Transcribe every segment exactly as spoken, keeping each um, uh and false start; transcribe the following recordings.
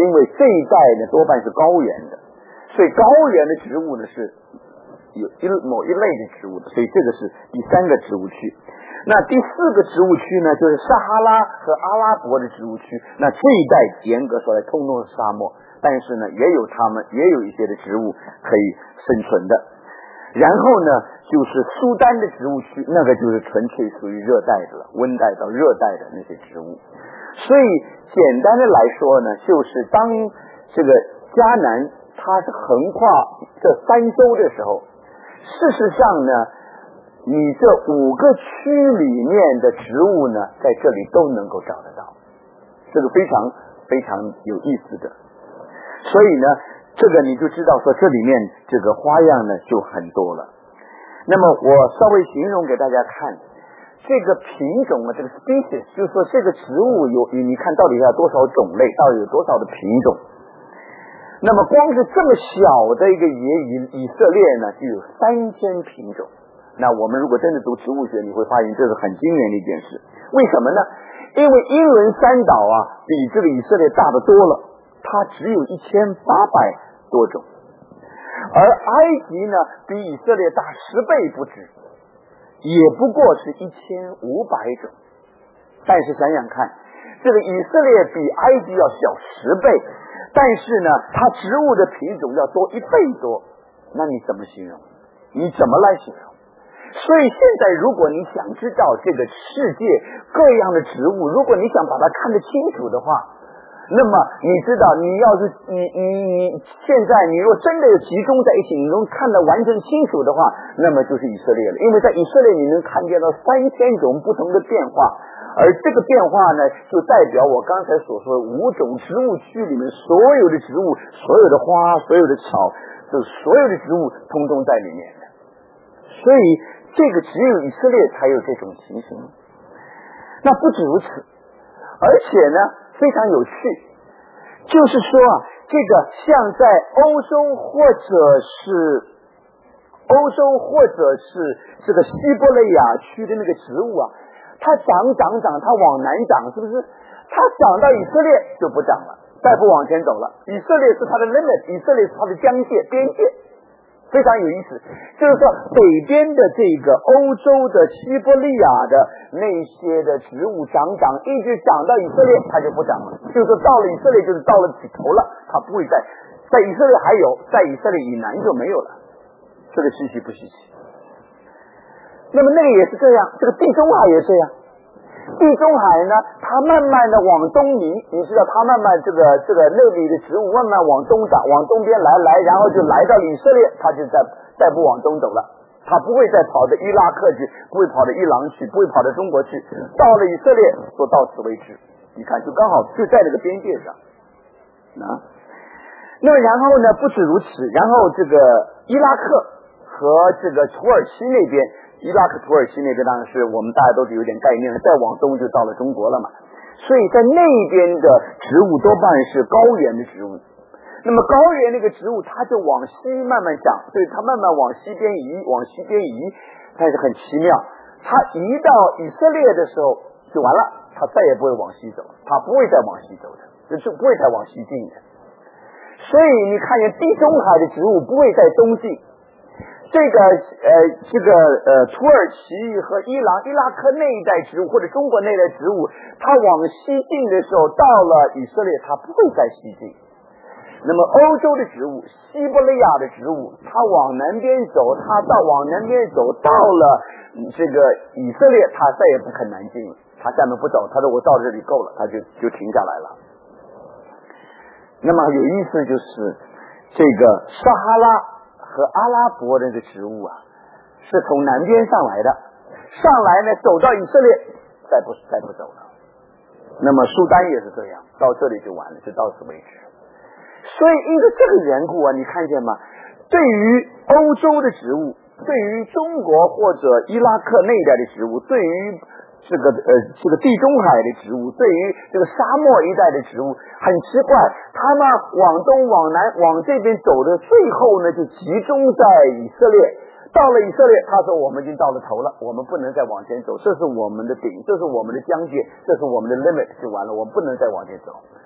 因为这一带呢多半是高原的，所以高原的植物呢是有一某一类的植物的，所以这个是第三个植物区。那第四个植物区呢，就是撒哈拉和阿拉伯的植物区。那这一带严格说来通通是沙漠，但是呢也有它们也有一些的植物可以生存的。然后呢就是苏丹的植物区，那个就是纯粹属于热带的了，温带到热带的那些植物。所以简单的来说呢，就是当这个迦南它是横跨这三洲的时候，事实上呢你这五个区里面的植物呢在这里都能够找得到，这个非常非常有意思的。所以呢这个你就知道说这里面这个花样呢就很多了。那么我稍微形容给大家看这个品种啊，这个 species 就是说这个植物有你看到底要多少种类，到底有多少的品种。那么光是这么小的一个野以以色列呢就有三千品种。那我们如果真的读植物学，你会发现这是很惊人的一件事。为什么呢？因为英伦三岛啊比这个以色列大得多了，它只有一千八百多种，而埃及呢比以色列大十倍不止，也不过是一千五百种。但是想想看，这个以色列比埃及要小十倍，但是呢它植物的品种要多一倍多，那你怎么形容？你怎么来形容？所以现在如果你想知道这个世界各样的植物，如果你想把它看得清楚的话，那么你知道你要是你你你现在你若真的集中在一起，你能看得完全清楚的话，那么就是以色列了。因为在以色列你能看见到三千种不同的变化，而这个变化呢就代表我刚才所说的五种植物区里面所有的植物，所有的花，所有的草，就所有的植物通通在里面的。所以这个只有以色列才有这种情形。那不止如此，而且呢非常有趣，就是说啊，这个像在欧洲或者是欧洲或者是这个西伯利亚区的那个植物啊，它长长长，它往南长，是不是？它长到以色列就不长了，再不往前走了。以色列是它的 limit， 以色列是它的疆界边界。非常有意思，就是说北边的这个欧洲的西伯利亚的那些的植物长长一直长到以色列它就不长了，就是说到了以色列就是到了起头了，它不会再在以色列还有，在以色列以南就没有了，这个稀奇不稀奇？那么那个也是这样，这个地中海也是这样。地中海呢它慢慢的往东移，你知道它慢慢这个这个那里的植物慢慢往东长，往东边来来，然后就来到以色列，它就再再不往东走了，它不会再跑到伊拉克去，不会跑到伊朗去，不会跑到中国去，到了以色列说到此为止。你看就刚好就在这个边界上啊。那么然后呢不止如此，然后这个伊拉克和这个土耳其那边，伊拉克土耳其那边当然是我们大家都是有点概念了，再往东就到了中国了嘛。所以在那边的植物多半是高原的植物，那么高原那个植物它就往西慢慢长，所以它慢慢往西边移，往西边移，但是很奇妙，它移到以色列的时候就完了，它再也不会往西走，它不会再往西走的，就不会再往西进的。所以你看见地中海的植物不会在东进，这个呃这个呃土耳其和伊朗伊拉克那一带植物或者中国那一带植物，它往西进的时候到了以色列它不会再西进。那么欧洲的植物，西伯利亚的植物，它往南边走，它到往南边走到了这个以色列，它再也不肯南进了，它下面不走，它说我到这里够了，它就就停下来了。那么有意思就是这个撒哈拉和阿拉伯的这个植物啊，是从南边上来的，上来呢走到以色列，再不再不走了。那么苏丹也是这样，到这里就完了，就到此为止。所以因为这个缘故啊，你看见吗？对于欧洲的植物，对于中国或者伊拉克那一带的植物，对于这个呃这个地中海的植物，对于这个沙漠一带的植物，很奇怪，他们往东往南往这边走的，最后呢就集中在以色列。到了以色列，他说我们已经到了头了，我们不能再往前走，这是我们的顶，这是我们的疆界，这是我们的 limit， 就完了，我们不能再往前走。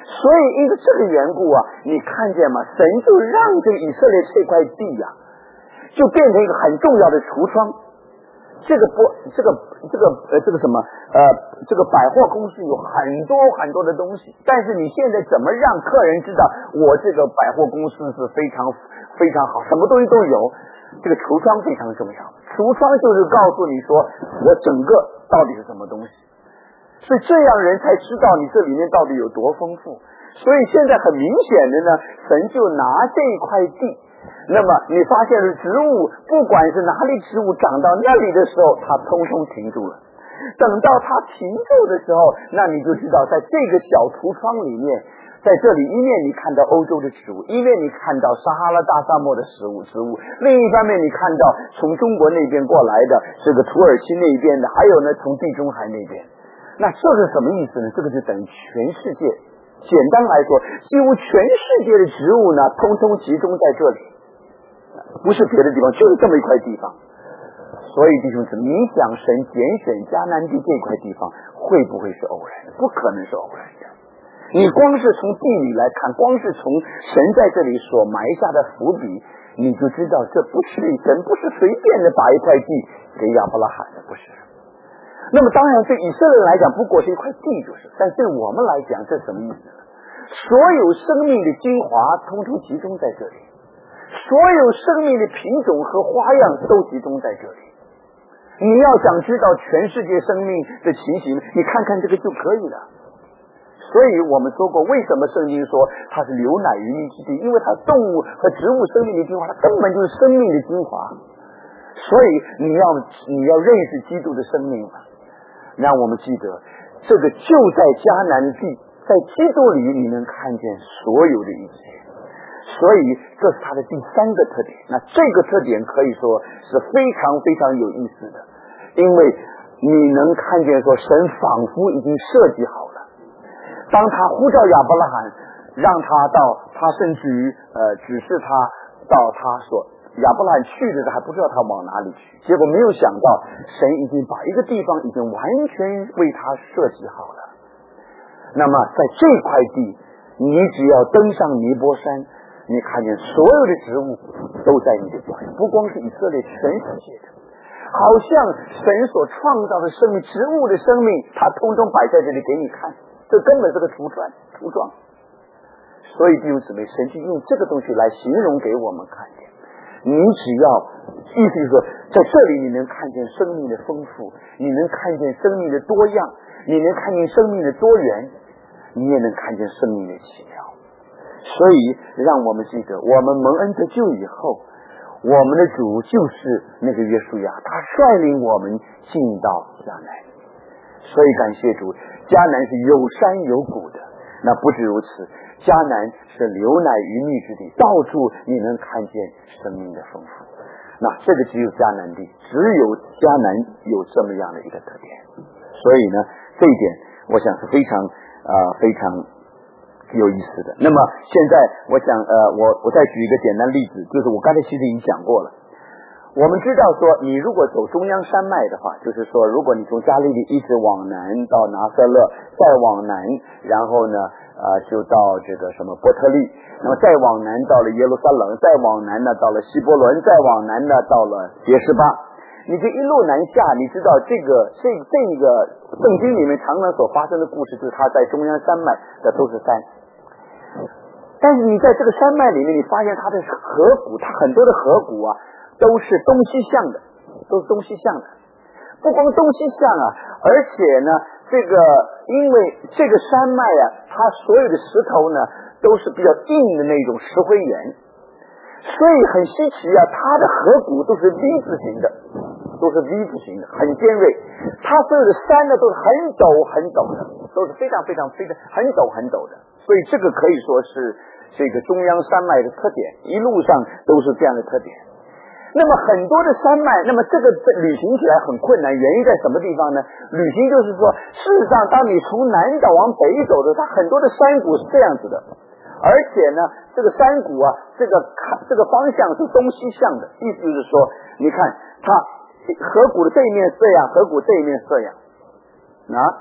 所以因为这个缘故啊，你看见吗？神就让这个以色列这块地呀、啊，就变成一个很重要的橱窗。这个不，这个这个呃，这个什么呃，这个百货公司有很多很多的东西，但是你现在怎么让客人知道我这个百货公司是非常非常好，什么东西都有？这个橱窗非常重要。橱窗就是告诉你说，我整个到底是什么东西，所以这样人才知道你这里面到底有多丰富。所以现在很明显的呢，神就拿这一块地。那么你发现是植物，不管是哪里植物长到那里的时候，它通通停住了。等到它停住的时候，那你就知道在这个小橱窗里面，在这里一面你看到欧洲的植物，一面你看到撒哈拉大沙漠的植物植物，另一方面你看到从中国那边过来的这个土耳其那边的，还有呢从地中海那边。那这是什么意思呢？这个就等于全世界，简单来说，几乎全世界的植物呢通通集中在这里，不是别的地方，就是这么一块地方。所以弟兄姊妹，你想神拣选迦南地这块地方会不会是偶然的？不可能是偶然的。你光是从地理来看，光是从神在这里所埋下的伏笔，你就知道这不是神不是随便的把一块地给亚伯拉罕的，不是。那么当然对以色列人来讲不过是一块地就是，但对我们来讲这什么意思呢？所有生命的精华通通集中在这里，所有生命的品种和花样都集中在这里。你要想知道全世界生命的情形，你看看这个就可以了。所以我们说过，为什么圣经说它是流奶与蜜之地？因为它动物和植物生命的精华，它根本就是生命的精华。所以你要你要认识基督的生命了。让我们记得，这个就在迦南地，在基督里你能看见所有的一切。所以这是它的第三个特点。那这个特点可以说是非常非常有意思的，因为你能看见说神仿佛已经设计好了。当他呼召亚伯拉罕，让他到，他甚至于呃指示他到他所亚伯拉罕去的时候还不知道他往哪里去，结果没有想到神已经把一个地方已经完全为他设计好了。那么在这块地，你只要登上尼泊山，你看见所有的植物都在你的脚下，不光是以色列，全世界的，好像神所创造的生命，植物的生命，它通通摆在这里给你看，这根本是个图传图状。所以弟兄姊妹，神就用这个东西来形容给我们看见。你只要意思就是说，在这里你能看见生命的丰富，你能看见生命的多样，你能看见生命的多元，你也能看见生命的奇妙。所以让我们记得，我们蒙恩得救以后，我们的主就是那个约书亚，他率领我们进到迦南。所以感谢主，迦南是有山有谷的。那不止如此，迦南是流奶与蜜之地，到处你能看见生命的丰富。那这个只有迦南地，只有迦南有这么样的一个特点。所以呢，这一点我想是非常呃非常有意思的。那么现在我想呃我我再举一个简单例子，就是我刚才其实已经讲过了。我们知道说，你如果走中央山脉的话，就是说如果你从加利利一直往南到拿撒勒，再往南，然后呢呃就到这个什么伯特利，那么再往南到了耶路撒冷，再往南呢到了希伯伦，再往南呢到了别是巴。你这一路南下，你知道这个这这个圣经里面常常所发生的故事，就是它在中央山脉的都是山。但是你在这个山脉里面，你发现它的河谷，它很多的河谷啊都是东西向的，都是东西向的。不光东西向啊，而且呢，这个因为这个山脉啊，它所有的石头呢都是比较硬的那种石灰岩，所以很稀奇啊，它的河谷都是 V 字形的，都是 V 字形的，很尖锐。它所有的山呢都是很陡很陡的，都是非常非常非常很陡很陡的。所以这个可以说是这个中央山脉的特点，一路上都是这样的特点。那么很多的山脉，那么这个旅行起来很困难，原因在什么地方呢？旅行就是说，事实上当你从南岛往北走的，它很多的山谷是这样子的，而且呢这个山谷啊，这个这个方向是东西向的，意思就是说，你看它河谷的这一面是这样，河谷这一面是这样啊。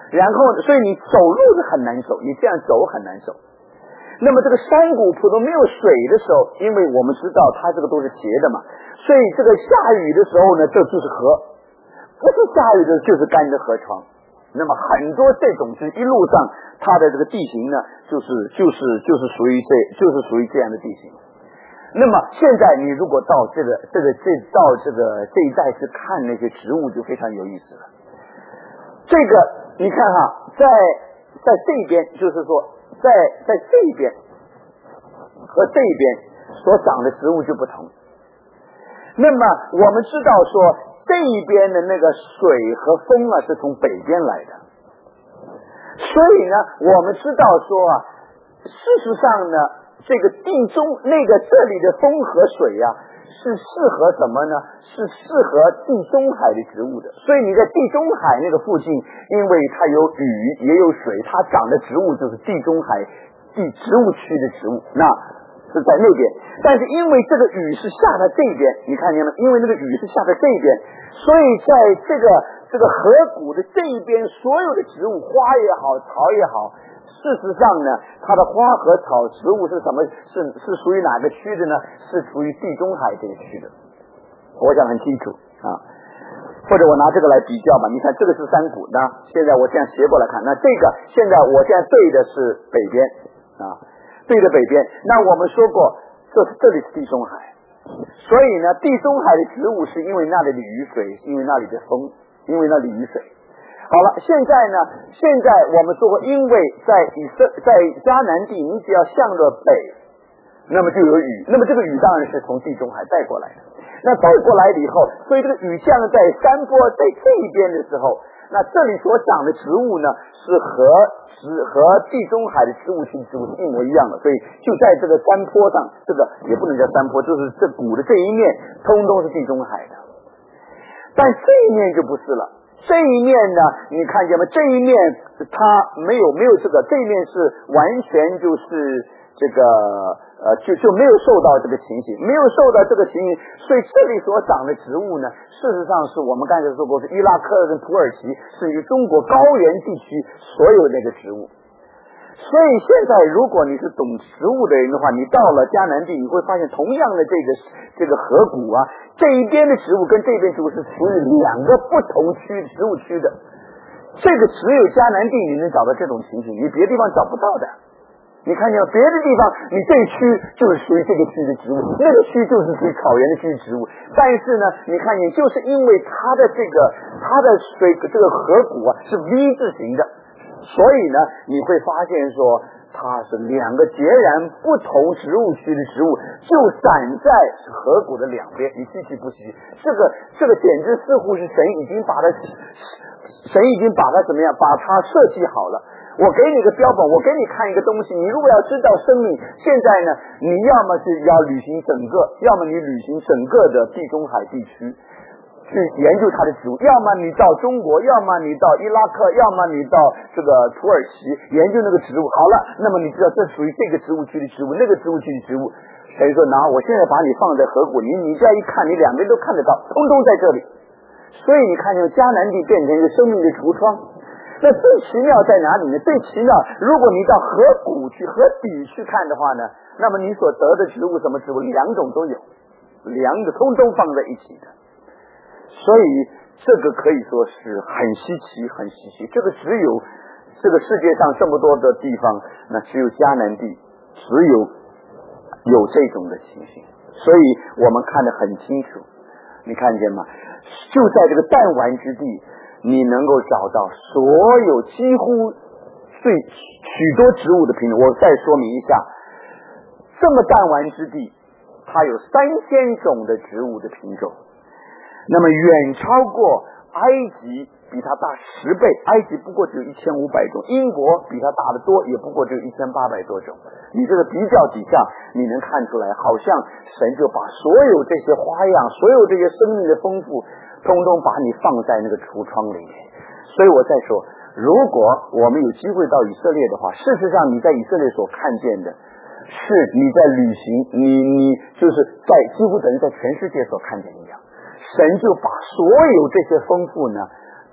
然后所以你走路是很难走，你这样走很难走。那么这个山谷普通没有水的时候，因为我们知道它这个都是斜的嘛，所以这个下雨的时候呢，这就是河，不是下雨的就是干的河床。那么很多这种是一路上它的这个地形呢，就是就是就是属于这就是属于这样的地形。那么现在你如果到这个这个这到这个这一带去看那些植物，就非常有意思了。这个你看哈，在在这边就是说。在在这边和这边所长的植物就不同。那么我们知道说这一边的那个水和风啊是从北边来的，所以呢我们知道说啊，事实上呢这个地中那个这里的风和水啊是适合什么呢？是适合地中海的植物的。所以你在地中海那个附近，因为它有雨也有水，它长的植物就是地中海地植物区的植物，那是在那边。但是因为这个雨是下在这边，你看见吗？因为那个雨是下在这边，所以在这个这个河谷的这一边，所有的植物，花也好，草也好，事实上呢，它的花和草植物是什么？是是属于哪个区的呢？是属于地中海这个区的。我想很清楚啊。或者我拿这个来比较吧，你看这个是山谷，那现在我这样斜过来看，那这个现在我现在对的是北边啊，对着北边。那我们说过，这这里是地中海，所以呢，地中海的植物是因为那里的雨水，因为那里的风，因为那里雨水。好了，现在呢，现在我们说过，因为在以色在迦南地，你只要向着北，那么就有雨，那么这个雨当然是从地中海带过来的。那带过来了以后，所以这个雨降在山坡在这一边的时候，那这里所长的植物呢，是和植和地中海的植物群植物是一模一样的，所以就在这个山坡上，这个也不能叫山坡，就是这谷的这一面，通通是地中海的。但这一面就不是了。这一面呢，你看见吗？这一面它没有没有这个，这一面是完全就是这个呃，就就没有受到这个情形，没有受到这个情形，所以这里所长的植物呢，事实上是我们刚才说过，是伊拉克跟土耳其，是于中国高原地区所有那个植物。所以现在如果你是懂植物的人的话，你到了迦南地，你会发现同样的这个这个河谷啊，这一边的植物跟这边植物是属于两个不同区植物区的。这个只有迦南地你能找到这种情形，你别的地方找不到的。你看见别的地方，你这一区就是属于这个区的植物，那个区就是属于草原的区植物。但是呢，你看见就是因为它的这个它的水这个河谷啊是 V 字形的。所以呢，你会发现说，它是两个截然不同植物区的植物，就散在河谷的两边，你稀奇不稀奇？这个这个简直似乎是神已经把它，神已经把它怎么样，把它设计好了。我给你个标本，我给你看一个东西，你如果要知道生命，现在呢，你要么是要旅行整个，要么你旅行整个的地中海地区。去研究它的植物，要么你到中国，要么你到伊拉克，要么你到这个土耳其研究那个植物。好了，那么你知道这属于这个植物区的植物，那个植物区的植物。所以说，拿我现在把你放在河谷，你你这样一看，你两边都看得到，通通在这里。所以你看见迦南地变成一个生命的橱窗。那最奇妙在哪里呢？最奇妙，如果你到河谷去、河底去看的话呢，那么你所得的植物什么植物，两种都有，两个通通放在一起的。所以这个可以说是很稀奇很稀奇，这个只有这个世界上这么多的地方，那只有迦南地只有有这种的情形，所以我们看得很清楚。你看见吗？就在这个弹丸之地，你能够找到所有几乎最许多植物的品种。我再说明一下，这么弹丸之地，它有三千种的植物的品种。那么远超过埃及，比它大十倍，埃及不过只有一千五百种，英国比它大得多，也不过只有一千八百多种。你这个比较底下，你能看出来，好像神就把所有这些花样，所有这些生命的丰富，通通把你放在那个橱窗里面。所以我再说，如果我们有机会到以色列的话，事实上你在以色列所看见的，是你在旅行，你你就是在几乎等于在全世界所看见一样。神就把所有这些丰富呢，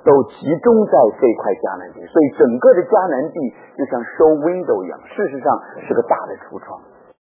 都集中在这块迦南地，所以整个的迦南地就像 show window 一样，事实上是个大的橱窗。